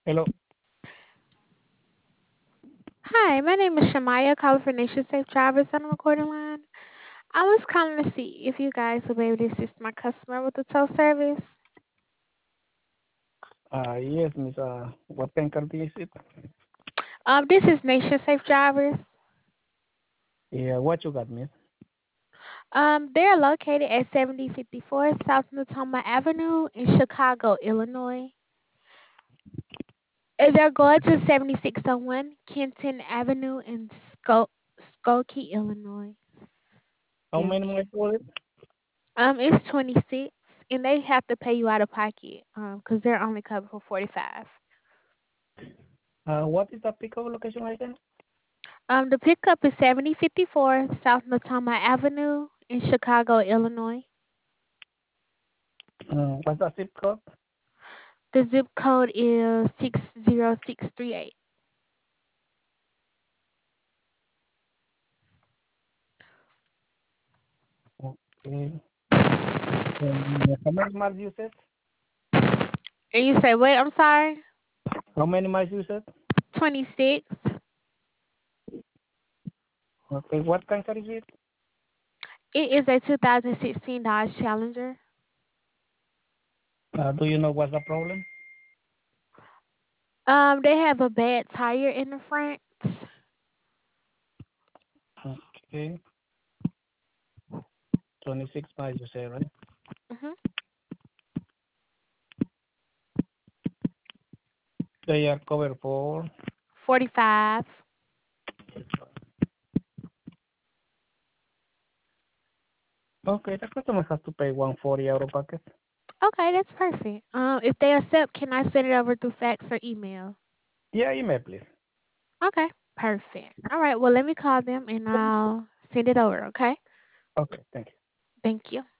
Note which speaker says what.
Speaker 1: Hello.
Speaker 2: Hi, my name is Shamaya, calling for Nation Safe Drivers on the recording line. I was calling to see if you guys would be able to assist my customer with the tow service.
Speaker 1: Yes, Miss. What kind company is it?
Speaker 2: This is Nation Safe Drivers.
Speaker 1: Yeah, what you got, Miss?
Speaker 2: They're located at 7054 South Natoma Avenue in Chicago, Illinois. And they're going to 7601 Kenton Avenue in Skokie, Illinois.
Speaker 1: How many
Speaker 2: Yes.
Speaker 1: miles for it?
Speaker 2: It's 26, and they have to pay you out of pocket. Because they're only covered for 45.
Speaker 1: What is the pickup location again?
Speaker 2: The pickup is 7054 South Natoma Avenue in Chicago, Illinois.
Speaker 1: What's the zip code?
Speaker 2: The zip code is 60638.
Speaker 1: Okay. How many miles you said?
Speaker 2: And you say, wait, I'm sorry?
Speaker 1: How many miles you said?
Speaker 2: 26.
Speaker 1: Okay. What kind car is it?
Speaker 2: It is a 2016 Dodge Challenger.
Speaker 1: Do you know what's the problem?
Speaker 2: They have a bad tire in the front.
Speaker 1: Okay. 26 miles you say, right?
Speaker 2: hmm
Speaker 1: They are covered for.
Speaker 2: 45.
Speaker 1: Okay, the customer has to pay 140 out of pocket.
Speaker 2: Okay, that's perfect. If they accept, can I send it over through fax or email?
Speaker 1: Yeah, email please.
Speaker 2: Okay, perfect. All right, well, let me call them and I'll send it over, okay?
Speaker 1: Okay, thank you.
Speaker 2: Thank you.